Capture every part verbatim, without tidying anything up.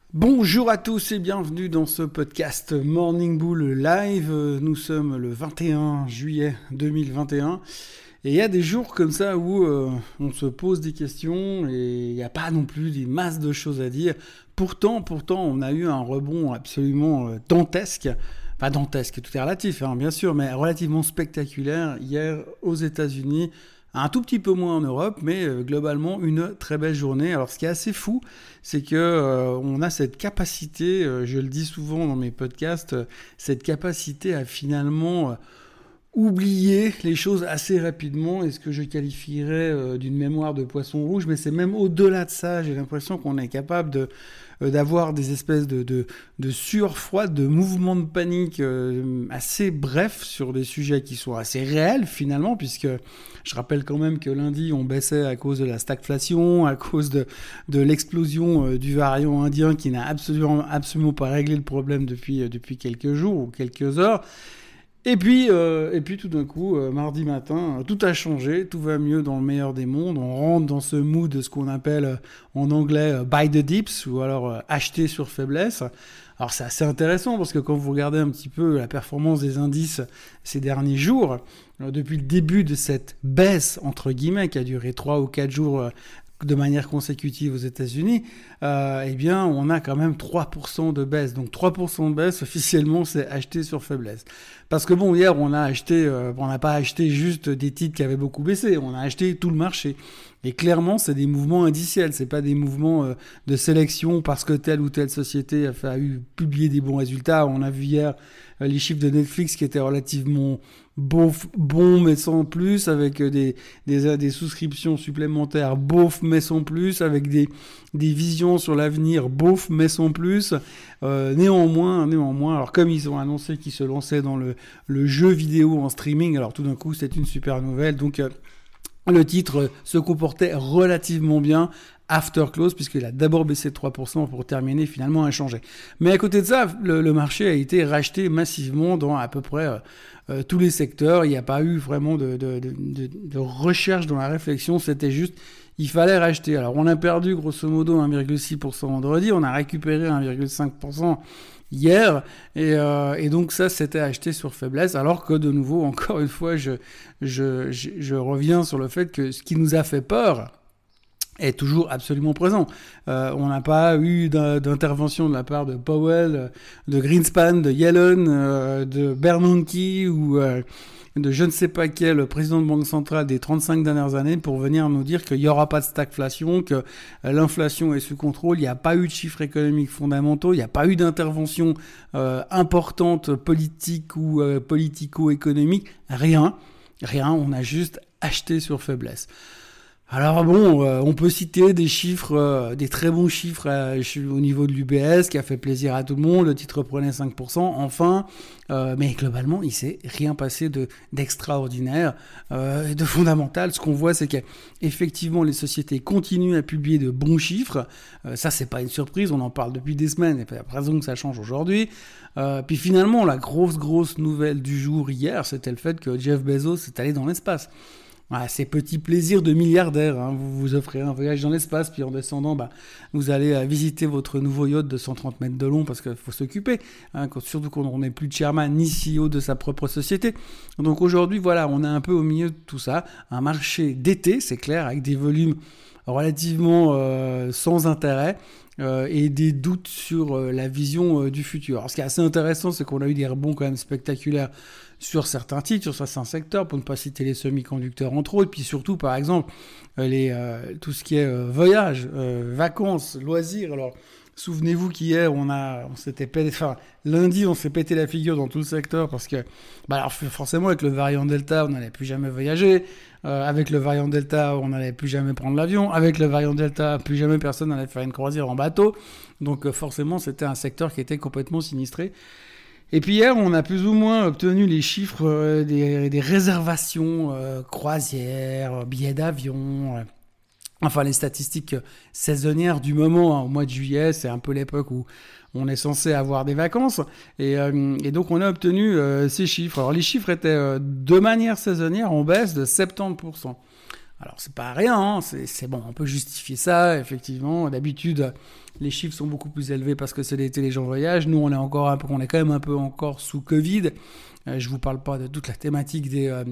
Bonjour à tous et bienvenue dans ce podcast Morning Bull Live. Nous sommes le vingt et un juillet deux mille vingt et un et il y a des jours comme ça où euh, on se pose des questions et il n'y a pas non plus des masses de choses à dire. Pourtant, pourtant, on a eu un rebond absolument euh, dantesque. Pas dantesque, tout est relatif, hein, bien sûr, mais relativement spectaculaire hier aux États-Unis. Un tout petit peu moins en Europe, mais euh, globalement une très belle journée. Alors ce qui est assez fou, c'est que euh, on a cette capacité, euh, je le dis souvent dans mes podcasts, euh, cette capacité à finalement euh, oublier les choses assez rapidement, et ce que je qualifierais euh, d'une mémoire de poisson rouge, mais c'est même au-delà de ça. J'ai l'impression qu'on est capable de euh, d'avoir des espèces de, de, de sueurs froides, de mouvements de panique euh, assez brefs sur des sujets qui sont assez réels finalement, puisque je rappelle quand même que lundi on baissait à cause de la stagflation, à cause de, de l'explosion euh, du variant indien qui n'a absolument, absolument pas réglé le problème depuis, euh, depuis quelques jours ou quelques heures. Et puis, euh, et puis tout d'un coup, euh, mardi matin, euh, tout a changé, tout va mieux dans le meilleur des mondes. On rentre dans ce mood de ce qu'on appelle euh, en anglais euh, buy the dips, ou alors euh, acheter sur faiblesse. Alors c'est assez intéressant parce que quand vous regardez un petit peu la performance des indices ces derniers jours, euh, depuis le début de cette baisse entre guillemets qui a duré trois ou quatre jours euh, de manière consécutive aux États-Unis, euh, eh bien, on a quand même trois pour cent de baisse. Donc, trois pour cent de baisse, officiellement, c'est acheter sur faiblesse. Parce que bon, hier, on a acheté, euh, on n'a pas acheté juste des titres qui avaient beaucoup baissé. On a acheté tout le marché. Et clairement, c'est des mouvements indiciels. C'est pas des mouvements euh, de sélection parce que telle ou telle société a, fait, a eu publié des bons résultats. On a vu hier euh, les chiffres de Netflix qui étaient relativement Bof, bon mais sans plus, avec des, des, des souscriptions supplémentaires, bof mais sans plus, avec des, des visions sur l'avenir, bof mais sans plus. Euh, néanmoins, néanmoins, alors comme ils ont annoncé qu'ils se lançaient dans le, le jeu vidéo en streaming, alors tout d'un coup c'est une super nouvelle. Donc euh, le titre se comportait relativement bien after close, puisqu'il a d'abord baissé de trois pour cent pour terminer finalement inchangé. Mais à côté de ça, le, le marché a été racheté massivement dans à peu près euh, euh, tous les secteurs. Il n'y a pas eu vraiment de, de, de, de, de recherche dans la réflexion, c'était juste, il fallait racheter. Alors on a perdu grosso modo un virgule six pour cent vendredi, on a récupéré un virgule cinq pour cent hier, et, euh, et donc ça c'était acheté sur faiblesse, alors que de nouveau, encore une fois, je, je, je, je reviens sur le fait que ce qui nous a fait peur est toujours absolument présent. Euh, on n'a pas eu d'intervention de la part de Powell, de Greenspan, de Yellen, euh, de Bernanke ou euh, de je ne sais pas quel président de banque centrale des trente-cinq dernières années pour venir nous dire qu'il n'y aura pas de stagflation, que l'inflation est sous contrôle. Il n'y a pas eu de chiffres économiques fondamentaux, il n'y a pas eu d'intervention euh, importante politique ou euh, politico-économique. Rien, rien, on a juste acheté sur faiblesse. Alors bon, euh, on peut citer des chiffres, euh, des très bons chiffres euh, au niveau de l'U B S qui a fait plaisir à tout le monde. Le titre prenait cinq pour cent, enfin, euh, mais globalement, il s'est rien passé de d'extraordinaire, euh, de fondamental. Ce qu'on voit, c'est qu'effectivement, les sociétés continuent à publier de bons chiffres. Euh, ça, c'est pas une surprise, on en parle depuis des semaines, et puis après raison que ça change aujourd'hui. Euh, puis finalement, la grosse grosse nouvelle du jour hier, c'était le fait que Jeff Bezos est allé dans l'espace. Voilà, ces petits plaisirs de milliardaires, hein. Vous vous offrez un voyage dans l'espace, puis en descendant, bah, vous allez euh, visiter votre nouveau yacht de cent trente mètres de long, parce qu'il faut s'occuper, hein, quand, surtout quand on n'est plus chairman ni C E O de sa propre société. Donc aujourd'hui, voilà, on est un peu au milieu de tout ça, un marché d'été, c'est clair, avec des volumes relativement euh, sans intérêt, euh, et des doutes sur euh, la vision euh, du futur. Alors ce qui est assez intéressant, c'est qu'on a eu des rebonds quand même spectaculaires sur certains titres, sur certains secteurs, pour ne pas citer les semi-conducteurs entre autres, puis surtout par exemple les, euh, tout ce qui est euh, voyage, euh, vacances, loisirs. Alors souvenez-vous qu'hier on a, on s'était pété, enfin lundi on s'est pété la figure dans tout le secteur parce que, bah alors forcément avec le variant Delta on n'allait plus jamais voyager, euh, avec le variant Delta on n'allait plus jamais prendre l'avion, avec le variant Delta plus jamais personne n'allait faire une croisière en bateau, donc euh, forcément c'était un secteur qui était complètement sinistré. Et puis hier, on a plus ou moins obtenu les chiffres euh, des, des réservations euh, croisières, billets d'avion, euh, enfin les statistiques saisonnières du moment, hein. Au mois de juillet, c'est un peu l'époque où on est censé avoir des vacances. Et, euh, et donc on a obtenu euh, ces chiffres. Alors les chiffres étaient euh, de manière saisonnière en baisse de soixante-dix pour cent. Alors c'est pas rien, hein, c'est, c'est bon, on peut justifier ça, effectivement. D'habitude, les chiffres sont beaucoup plus élevés parce que c'est l'été, les gens voyagent. Nous, on est encore un peu, on est quand même un peu encore sous Covid. Euh, je vous parle pas de toute la thématique des euh,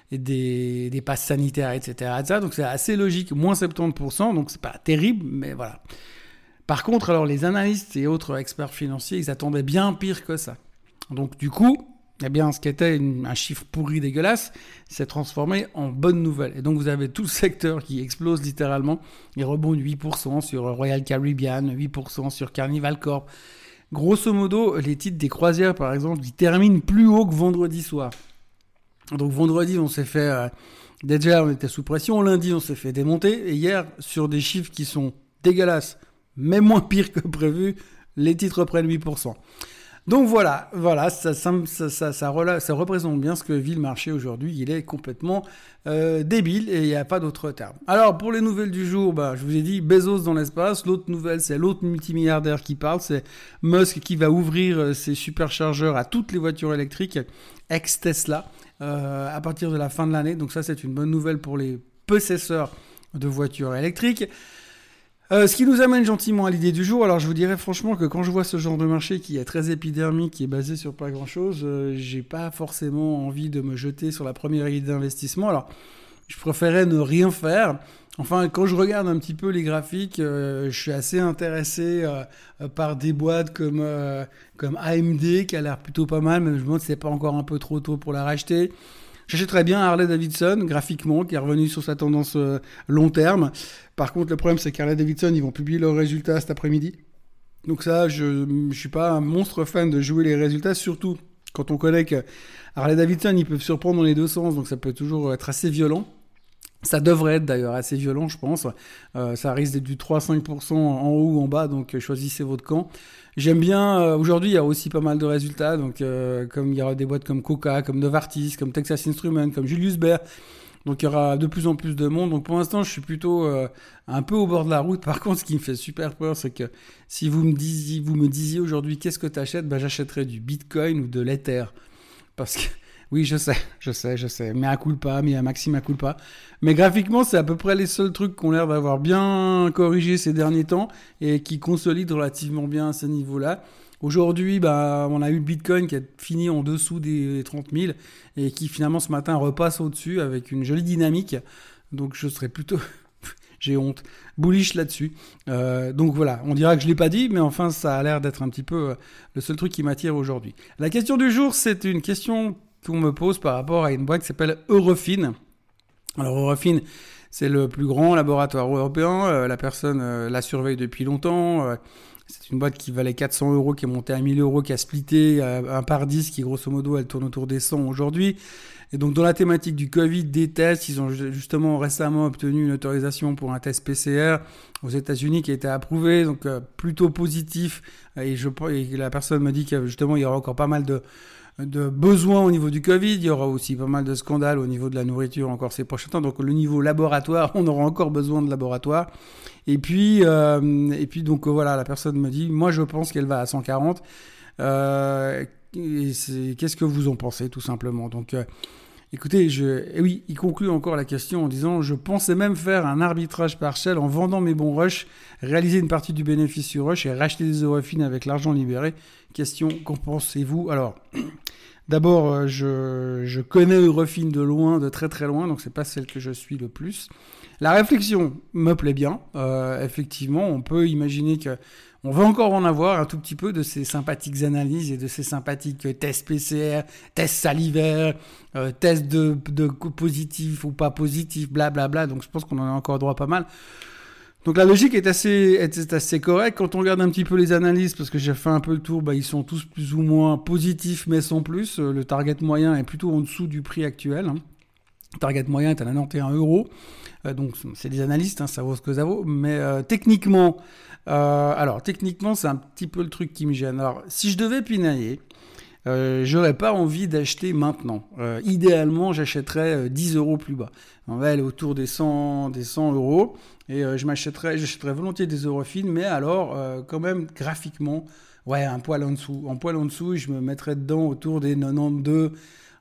des, des passes sanitaires, et cetera, et cetera. Donc c'est assez logique, moins soixante-dix pour cent, donc c'est pas terrible, mais voilà. Par contre, alors les analystes et autres experts financiers, ils attendaient bien pire que ça. Donc du coup, eh bien, ce qui était une, un chiffre pourri dégueulasse s'est transformé en bonne nouvelle. Et donc, vous avez tout le secteur qui explose littéralement. Il rebondit huit pour cent sur Royal Caribbean, huit pour cent sur Carnival Corp. Grosso modo, les titres des croisières, par exemple, ils terminent plus haut que vendredi soir. Donc, vendredi, on s'est fait... Euh, déjà, on était sous pression. Lundi, on s'est fait démonter. Et hier, sur des chiffres qui sont dégueulasses, mais moins pires que prévu, les titres prennent huit pour cent. Donc voilà, voilà, ça, ça, ça, ça, ça, rela- ça représente bien ce que vit le marché aujourd'hui. Il est complètement euh, débile et il n'y a pas d'autre terme. Alors pour les nouvelles du jour, bah, je vous ai dit Bezos dans l'espace. L'autre nouvelle, c'est l'autre multimilliardaire qui parle, c'est Musk qui va ouvrir ses superchargeurs à toutes les voitures électriques ex-Tesla euh, à partir de la fin de l'année. Donc ça, c'est une bonne nouvelle pour les possesseurs de voitures électriques. Euh, ce qui nous amène gentiment à l'idée du jour. Alors je vous dirais franchement que quand je vois ce genre de marché qui est très épidermique, qui est basé sur pas grand chose, euh, j'ai pas forcément envie de me jeter sur la première idée d'investissement. Alors je préférais ne rien faire. Enfin, quand je regarde un petit peu les graphiques, euh, je suis assez intéressé euh, par des boîtes comme euh, comme A M D qui a l'air plutôt pas mal, mais je me demande si c'est pas encore un peu trop tôt pour la racheter. J'achèterais bien Harley-Davidson, graphiquement, qui est revenu sur sa tendance euh, long terme. Par contre, le problème, c'est qu'Harley-Davidson, ils vont publier leurs résultats cet après-midi. Donc ça, je ne suis pas un monstre fan de jouer les résultats, surtout quand on connaît que Harley-Davidson, ils peuvent surprendre dans les deux sens, donc ça peut toujours être assez violent. Ça devrait être d'ailleurs assez violent, je pense. Euh, ça risque d'être du trois à cinq pour cent en haut ou en bas, donc euh, choisissez votre camp. J'aime bien, euh, aujourd'hui il y a aussi pas mal de résultats, donc euh, comme il y aura des boîtes comme Coca, comme Novartis, comme Texas Instruments, comme Julius Baer. Donc il y aura de plus en plus de monde. Donc pour l'instant, je suis plutôt euh, un peu au bord de la route. Par contre, ce qui me fait super peur, c'est que si vous me disiez, vous me disiez aujourd'hui qu'est-ce que tu achètes, ben, j'achèterais du Bitcoin ou de l'Ether. Parce que oui, je sais, je sais, je sais. Mais à culpa, mais à Maxime à culpa. Mais graphiquement, c'est à peu près les seuls trucs qui ont l'air d'avoir bien corrigé ces derniers temps et qui consolident relativement bien à ce niveau-là. Aujourd'hui, bah, on a eu le Bitcoin qui a fini en dessous des trente mille et qui finalement ce matin repasse au-dessus avec une jolie dynamique. Donc je serais plutôt... J'ai honte. Bullish là-dessus. Euh, donc voilà, on dira que je ne l'ai pas dit, mais enfin, ça a l'air d'être un petit peu euh, le seul truc qui m'attire aujourd'hui. La question du jour, c'est une question qu'on me pose par rapport à une boîte qui s'appelle Eurofins. Alors Eurofins, c'est le plus grand laboratoire européen. Euh, la personne euh, la surveille depuis longtemps. Euh, c'est une boîte qui valait quatre cents euros, qui est montée à mille euros, qui a splitté euh, un par dix, qui grosso modo, elle tourne autour des cent aujourd'hui. Et donc, dans la thématique du Covid, des tests, ils ont justement récemment obtenu une autorisation pour un test P C R aux États-Unis qui a été approuvé, donc euh, plutôt positif. Et, je, et la personne me dit qu'il justement, il y aura encore pas mal de, de besoins au niveau du Covid. Il y aura aussi pas mal de scandales au niveau de la nourriture encore ces prochains temps. Donc, le niveau laboratoire, on aura encore besoin de laboratoire. Et puis, euh, et puis donc voilà, la personne me dit, moi, je pense qu'elle va à cent quarante. Euh, et c'est, qu'est-ce que vous en pensez, tout simplement. Donc, euh, écoutez, je, et oui, il conclut encore la question en disant « Je pensais même faire un arbitrage partiel en vendant mes bons rushs, réaliser une partie du bénéfice sur rush et racheter des Eurofins avec l'argent libéré. » Question, qu'en pensez-vous ? Alors, d'abord, je, je connais Eurofins de loin, de très très loin, donc c'est pas celle que je suis le plus. La réflexion me plaît bien. Euh, effectivement, on peut imaginer que on va encore en avoir un tout petit peu de ces sympathiques analyses et de ces sympathiques tests P C R, tests salivaires, euh, tests de, de positif ou pas positif, blablabla. Bla bla. Donc je pense qu'on en a encore droit pas mal. Donc la logique est assez, est assez correcte. Quand on regarde un petit peu les analyses, parce que j'ai fait un peu le tour, bah, ils sont tous plus ou moins positifs, mais sans plus. Le target moyen est plutôt en dessous du prix actuel. Hein. Le target moyen est à quatre-vingt-onze euros. Euh, donc c'est des analystes, hein, ça vaut ce que ça vaut. Mais euh, techniquement... Euh, alors, techniquement, c'est un petit peu le truc qui me gêne. Alors, si je devais pinailler, euh, j'aurais pas envie d'acheter maintenant. Euh, idéalement, j'achèterais euh, dix euros plus bas. On va aller autour des cent, des cent euros. Et euh, je m'achèterais, j'achèterais volontiers des Eurofins, mais alors, euh, quand même, graphiquement, ouais, un poil en dessous. Un poil en dessous, je me mettrais dedans autour des quatre-vingt-douze,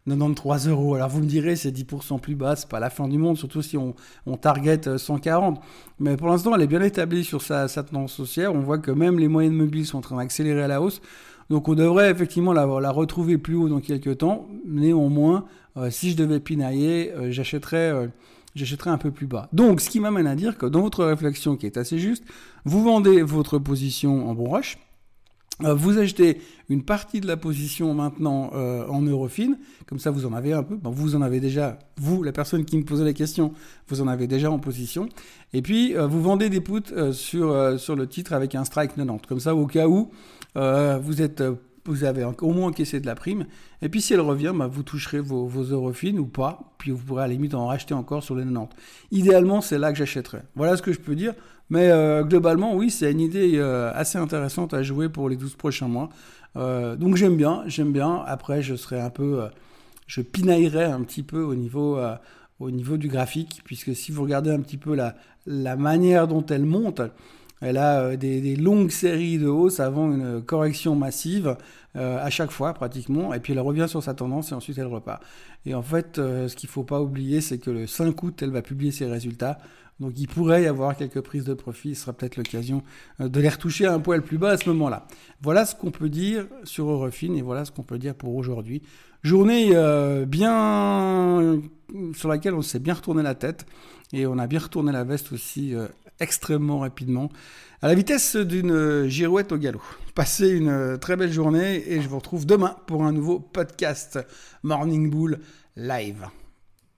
quatre-vingt-treize euros. Alors vous me direz, c'est dix pour cent plus bas, c'est pas la fin du monde, surtout si on, on target cent quarante. Mais pour l'instant, elle est bien établie sur sa, sa tendance haussière. On voit que même les moyennes mobiles sont en train d'accélérer à la hausse. Donc on devrait effectivement la, la retrouver plus haut dans quelques temps. Néanmoins, euh, si je devais pinailler, euh, j'achèterais... Euh, j'achèterai un peu plus bas. Donc, ce qui m'amène à dire que dans votre réflexion qui est assez juste, vous vendez votre position en bon rush, euh, vous achetez une partie de la position maintenant euh, en Eurofin, comme ça vous en avez un peu, bon, vous en avez déjà, vous, la personne qui me posait la question, vous en avez déjà en position, et puis euh, vous vendez des puts euh, sur, euh, sur le titre avec un strike quatre-vingt-dix, comme ça au cas où euh, vous êtes... Euh, vous avez au moins encaissé de la prime, et puis si elle revient, bah, vous toucherez vos, vos Eurofin ou pas, puis vous pourrez à la limite en racheter encore sur les quatre-vingt-dix. Idéalement, c'est là que j'achèterais. Voilà ce que je peux dire, mais euh, globalement, oui, c'est une idée euh, assez intéressante à jouer pour les douze prochains mois. Euh, donc j'aime bien, j'aime bien. Après, je serai un peu, euh, je pinaillerai un petit peu au niveau, euh, au niveau du graphique, puisque si vous regardez un petit peu la, la manière dont elle monte, elle a euh, des, des longues séries de hausses avant une correction massive euh, à chaque fois pratiquement, et puis elle revient sur sa tendance et ensuite elle repart. Et en fait, euh, ce qu'il ne faut pas oublier, c'est que le cinq août, elle va publier ses résultats. Donc il pourrait y avoir quelques prises de profit, ce sera peut-être l'occasion euh, de les retoucher à un poil plus bas à ce moment-là. Voilà ce qu'on peut dire sur Eurofin et voilà ce qu'on peut dire pour aujourd'hui. Journée euh, bien sur laquelle on s'est bien retourné la tête et on a bien retourné la veste aussi euh, extrêmement rapidement, à la vitesse d'une girouette au galop. Passez une très belle journée et je vous retrouve demain pour un nouveau podcast Morning Bull Live.